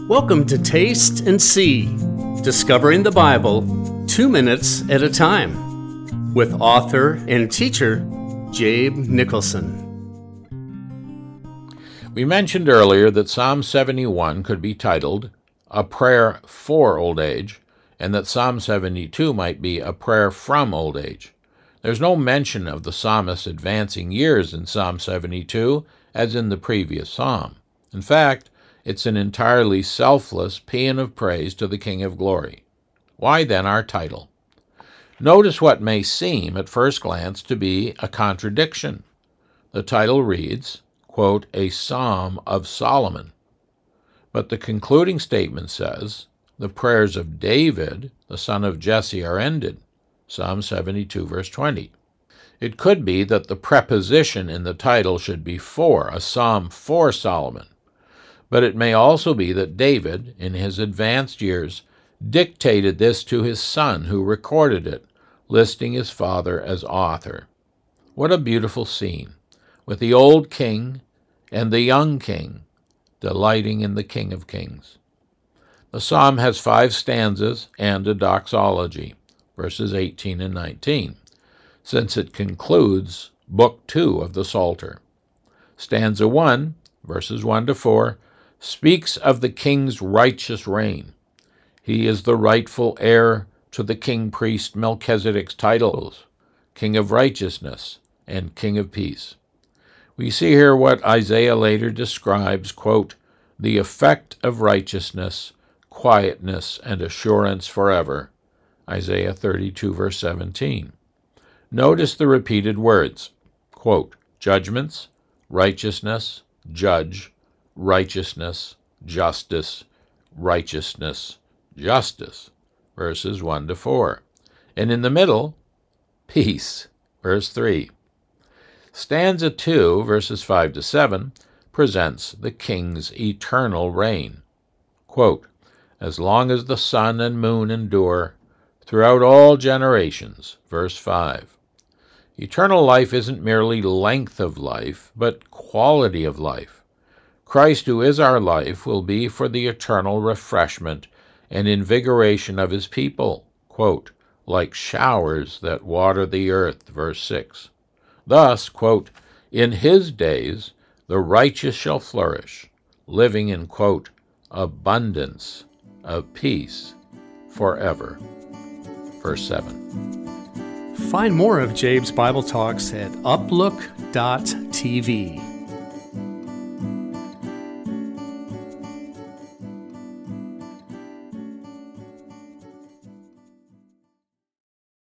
Welcome to Taste and See, discovering the Bible 2 minutes at a time, with author and teacher Jabe Nicholson. We mentioned earlier that Psalm 71 could be titled A Prayer for Old Age, and that Psalm 72 might be a prayer from old age. There's no mention of the psalmist's advancing years in Psalm 72 as in the previous psalm. In fact, it's an entirely selfless paean of praise to the King of Glory. Why then our title? Notice what may seem at first glance to be a contradiction. The title reads, quote, a Psalm of Solomon. But the concluding statement says, the prayers of David, the son of Jesse, are ended. Psalm 72, verse 20. It could be that the preposition in the title should be for, a psalm for Solomon. But it may also be that David, in his advanced years, dictated this to his son, who recorded it, listing his father as author. What a beautiful scene, with the old king and the young king delighting in the King of Kings. The psalm has 5 stanzas and a doxology, verses 18 and 19, since it concludes Book 2 of the Psalter. Stanza 1, verses 1 to 4, speaks of the king's righteous reign. He is the rightful heir to the king-priest Melchizedek's titles, King of Righteousness and King of Peace. We see here what Isaiah later describes, quote, the effect of righteousness, quietness, and assurance forever, Isaiah 32, verse 17. Notice the repeated words, quote, judgments, righteousness, judge, righteousness, justice, righteousness, justice, verses 1 to 4. And in the middle, peace, verse 3. Stanza 2, verses 5 to 7, presents the king's eternal reign. Quote, as long as the sun and moon endure, throughout all generations, verse 5. Eternal life isn't merely length of life, but quality of life. Christ, who is our life, will be for the eternal refreshment and invigoration of his people, quote, like showers that water the earth, verse 6. Thus, quote, in his days the righteous shall flourish, living in, quote, abundance of peace forever, verse 7. Find more of Jabe's Bible Talks at uplook.tv.